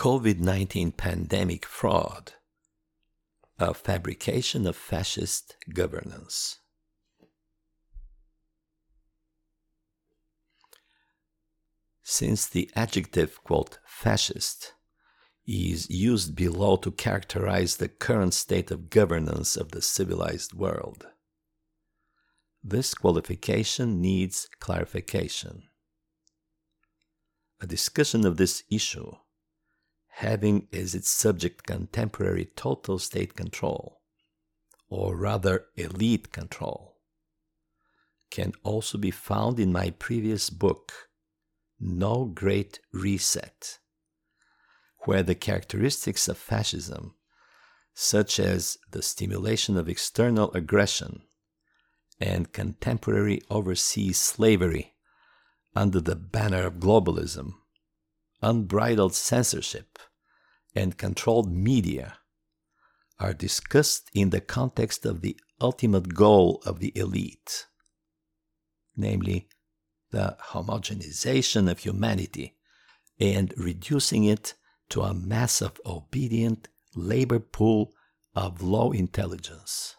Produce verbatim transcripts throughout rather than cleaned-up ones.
COVID nineteen pandemic fraud, a fabrication of fascist governance. Since the adjective, quote, fascist is used below to characterize the current state of governance of the civilized world, this qualification needs clarification. A discussion of this issue, having as its subject contemporary total state control, or rather elite control, can also be found in my previous book, No Great Reset, where the characteristics of fascism, such as the stimulation of external aggression and contemporary overseas slavery under the banner of globalism, unbridled censorship, and controlled media, are discussed in the context of the ultimate goal of the elite, namely the homogenization of humanity and reducing it to a mass of obedient labor pool of low intelligence.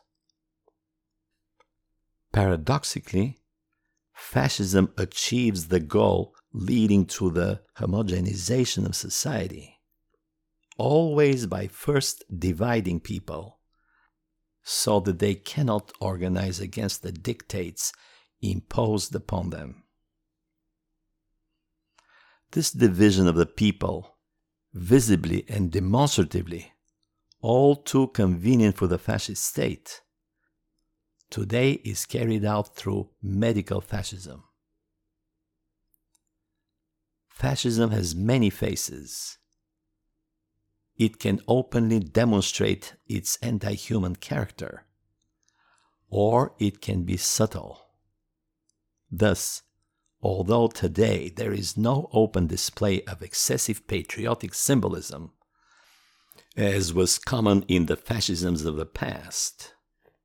Paradoxically, fascism achieves the goal leading to the homogenization of society, always by first dividing people so that they cannot organize against the dictates imposed upon them. This division of the people, visibly and demonstratively, all too convenient for the fascist state, today is carried out through medical fascism. Fascism has many faces. It can openly demonstrate its anti-human character, or it can be subtle. Thus, although today there is no open display of excessive patriotic symbolism, as was common in the fascisms of the past,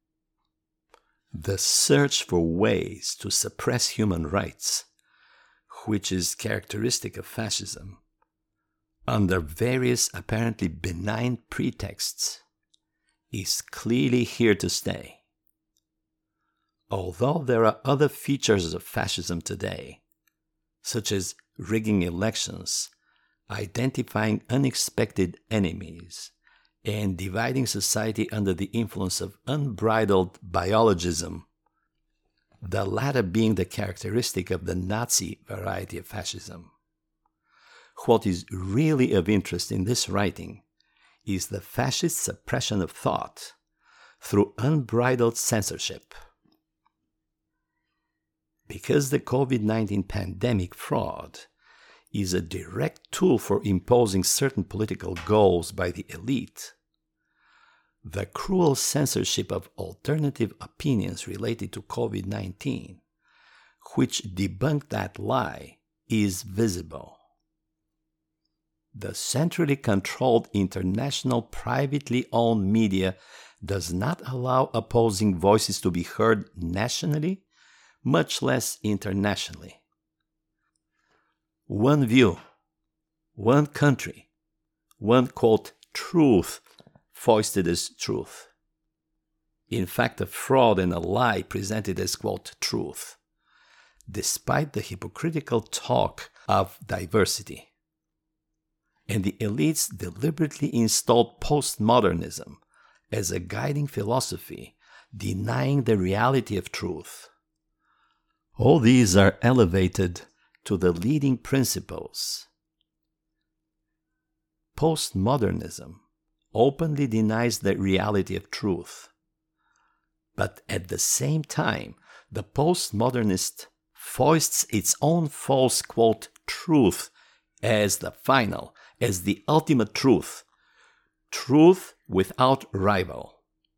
the search for ways to suppress human rights, which is characteristic of fascism, under various apparently benign pretexts, is clearly here to stay. Although there are other features of fascism today, such as rigging elections, identifying unexpected enemies, and dividing society under the influence of unbridled biologism, the latter being the characteristic of the Nazi variety of fascism. What is really of interest in this writing is the fascist suppression of thought through unbridled censorship. Because the COVID nineteen pandemic fraud is a direct tool for imposing certain political goals by the elite, the cruel censorship of alternative opinions related to COVID nineteen, which debunk that lie, is visible. The centrally controlled international privately owned media does not allow opposing voices to be heard nationally, much less internationally. One view, one country, one, quote, truth foisted as truth. In fact, a fraud and a lie presented as, quote, truth, despite the hypocritical talk of diversity. And the elites deliberately installed postmodernism as a guiding philosophy, denying the reality of truth. All these are elevated to the leading principles. Postmodernism openly denies the reality of truth, but at the same time, the postmodernist foists its own false, quote, truth as the final, as the ultimate truth, truth without rival.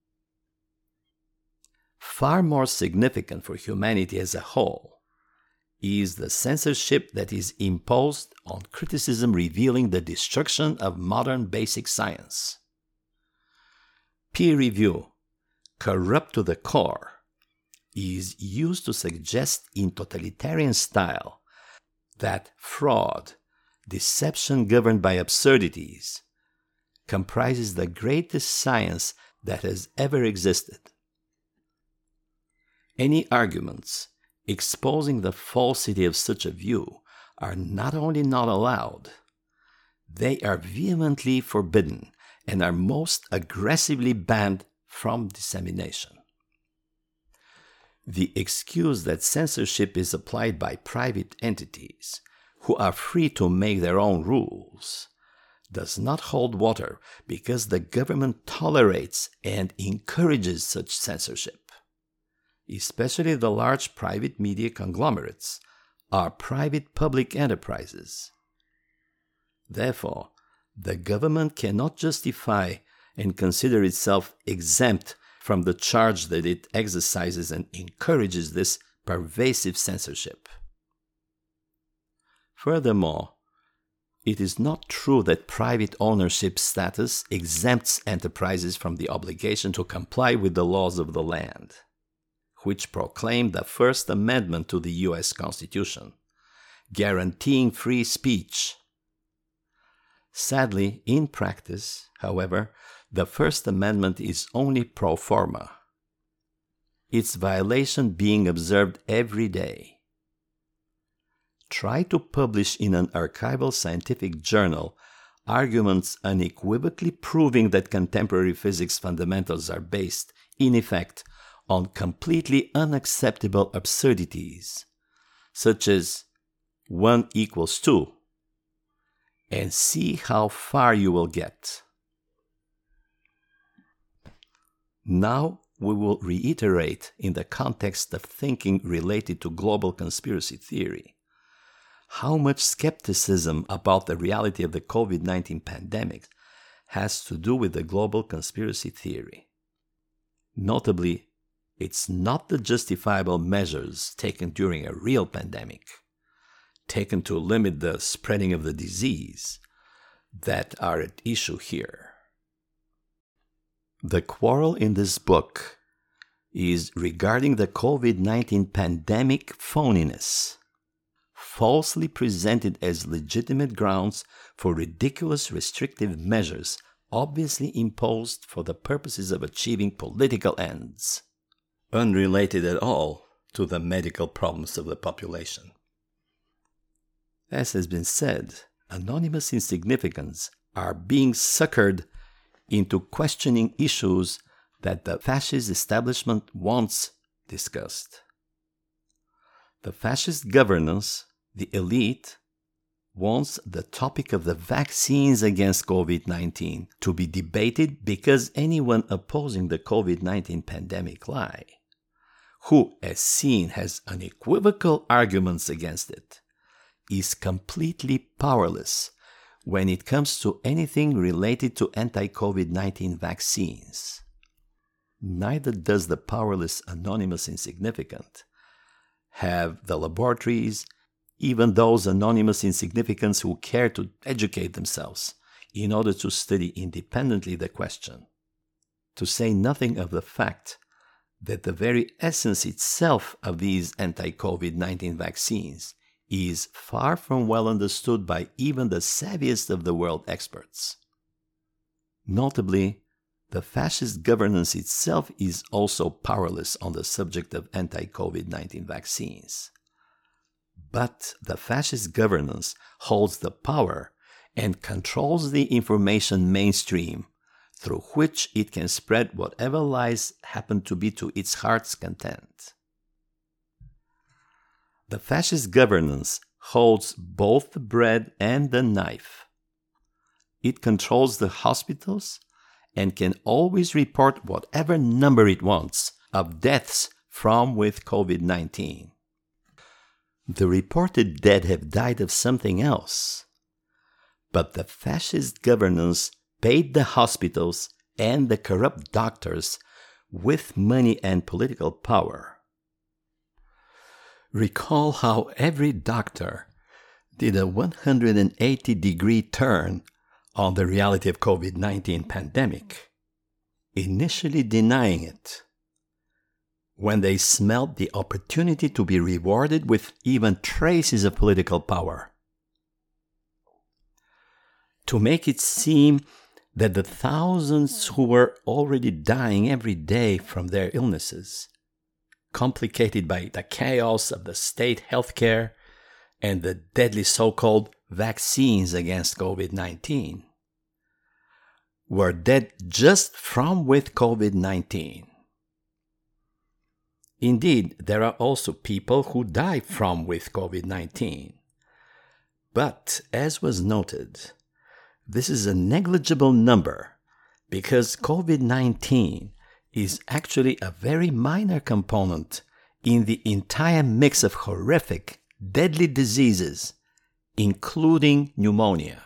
Far more significant for humanity as a whole is the censorship that is imposed on criticism revealing the destruction of modern basic science. Peer review, corrupt to the core, is used to suggest in totalitarian style that fraud, deception governed by absurdities, comprises the greatest science that has ever existed. Any arguments exposing the falsity of such a view are not only not allowed, they are vehemently forbidden and are most aggressively banned from dissemination. The excuse that censorship is applied by private entities who are free to make their own rules does not hold water because the government tolerates and encourages such censorship. Especially the large private media conglomerates are private public enterprises. Therefore, the government cannot justify and consider itself exempt from the charge that it exercises and encourages this pervasive censorship. Furthermore, it is not true that private ownership status exempts enterprises from the obligation to comply with the laws of the land, which proclaim the First Amendment to the U S Constitution, guaranteeing free speech. Sadly, in practice, however, the First Amendment is only pro forma, its violation being observed every day. Try to publish in an archival scientific journal arguments unequivocally proving that contemporary physics fundamentals are based, in effect, on completely unacceptable absurdities, such as one equals two, and see how far you will get. Now we will reiterate in the context of thinking related to global conspiracy theory how much skepticism about the reality of the COVID nineteen pandemic has to do with the global conspiracy theory. Notably, it's not the justifiable measures taken during a real pandemic, taken to limit the spreading of the disease, that are at issue here. The quarrel in this book is regarding the COVID nineteen pandemic phoniness, falsely presented as legitimate grounds for ridiculous restrictive measures obviously imposed for the purposes of achieving political ends, unrelated at all to the medical problems of the population. As has been said, anonymous insignificants are being suckered into questioning issues that the fascist establishment once discussed. The fascist governance, the elite, wants the topic of the vaccines against COVID nineteen to be debated because anyone opposing the COVID nineteen pandemic lie, who, as seen, has unequivocal arguments against it, is completely powerless when it comes to anything related to anti-COVID nineteen vaccines. Neither does the powerless anonymous insignificant have the laboratories, even those anonymous insignificants who care to educate themselves in order to study independently the question, to say nothing of the fact that the very essence itself of these anti-COVID nineteen vaccines is far from well understood by even the savviest of the world experts. Notably, the fascist governance itself is also powerless on the subject of anti-COVID nineteen vaccines. But the fascist governance holds the power and controls the information mainstream through which it can spread whatever lies happen to be to its heart's content. The fascist governance holds both the bread and the knife. It controls the hospitals and can always report whatever number it wants of deaths from with COVID nineteen. The reported dead have died of something else, but the fascist governance paid the hospitals and the corrupt doctors with money and political power. Recall how every doctor did a one hundred eighty degree turn on the reality of COVID nineteen pandemic, initially denying it, when they smelled the opportunity to be rewarded with even traces of political power. to make it seem that the thousands who were already dying every day from their illnesses, complicated by the chaos of the state healthcare and the deadly so-called vaccines against COVID nineteen, were dead just from with COVID nineteen. Indeed, there are also people who die from with COVID nineteen. But, as was noted, this is a negligible number because COVID nineteen is actually a very minor component in the entire mix of horrific, deadly diseases, including pneumonia.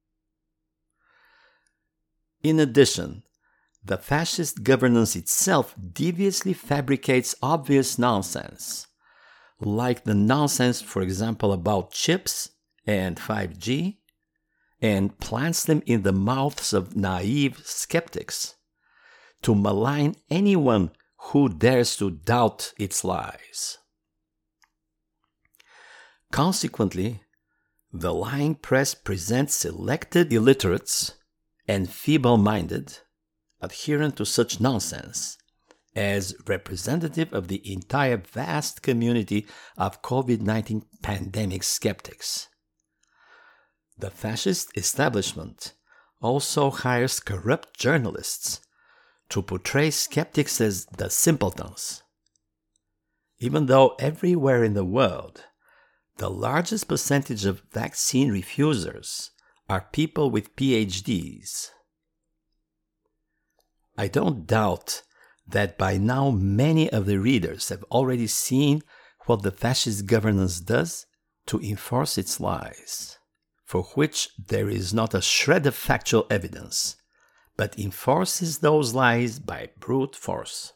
In addition, the fascist governance itself deviously fabricates obvious nonsense, like the nonsense, for example, about chips and five G, and plants them in the mouths of naive skeptics to malign anyone who dares to doubt its lies. Consequently, the lying press presents selected illiterates and feeble-minded, adherent to such nonsense, as representative of the entire vast community of COVID nineteen pandemic skeptics. The fascist establishment also hires corrupt journalists to portray skeptics as the simpletons, even though everywhere in the world, the largest percentage of vaccine refusers are people with P H Ds. I don't doubt that by now many of the readers have already seen what the fascist governance does to enforce its lies, for which there is not a shred of factual evidence, but enforces those lies by brute force.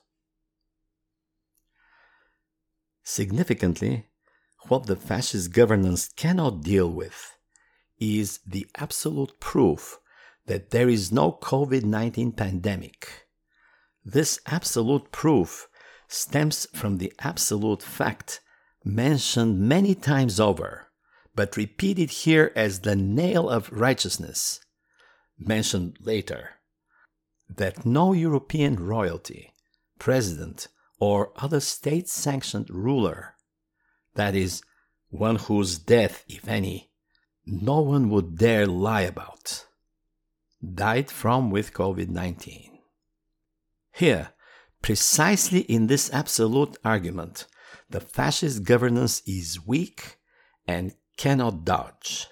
Significantly, what the fascist governance cannot deal with is the absolute proof that there is no COVID nineteen pandemic. This absolute proof stems from the absolute fact mentioned many times over, but repeated here as the nail of righteousness, mentioned later, that no European royalty, president, or other state-sanctioned ruler, that is, one whose death, if any, no one would dare lie about, died from with COVID nineteen. Here, precisely in this absolute argument, the fascist governance is weak and cannot dodge.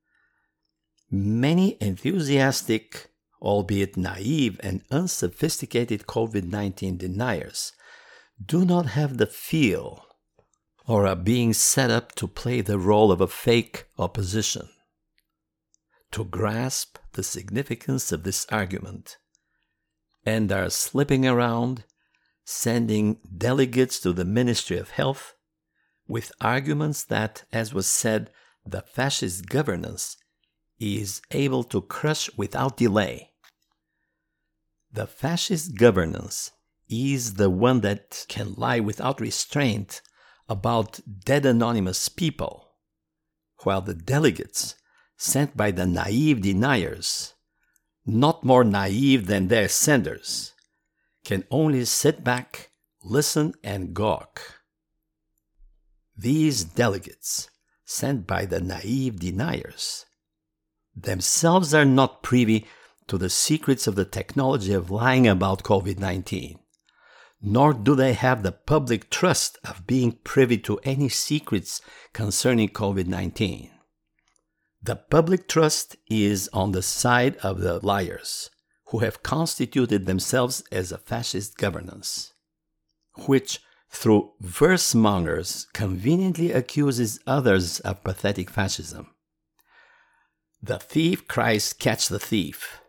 Many enthusiastic, albeit naive and unsophisticated COVID nineteen deniers do not have the feel or are being set up to play the role of a fake opposition. To grasp the significance of this argument, and are slipping around, sending delegates to the Ministry of Health with arguments that, as was said, the fascist governance is able to crush without delay. The fascist governance is the one that can lie without restraint about dead anonymous people, while the delegates sent by the naive deniers, not more naive than their senders, can only sit back, listen, and gawk. These delegates, sent by the naive deniers, themselves are not privy to the secrets of the technology of lying about COVID nineteen, nor do they have the public trust of being privy to any secrets concerning COVID nineteen. The public trust is on the side of the liars, who have constituted themselves as a fascist governance, which, through verse-mongers, conveniently accuses others of pathetic fascism. The thief cries, "Catch the thief."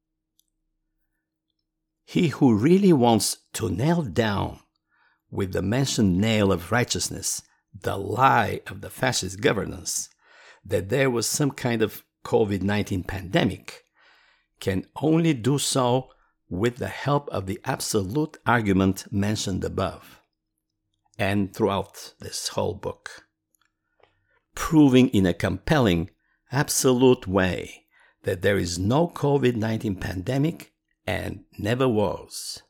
He who really wants to nail down with the mentioned nail of righteousness the lie of the fascist governance, that there was some kind of COVID nineteen pandemic, can only do so with the help of the absolute argument mentioned above, and throughout this whole book, proving in a compelling, absolute way that there is no COVID nineteen pandemic and never was.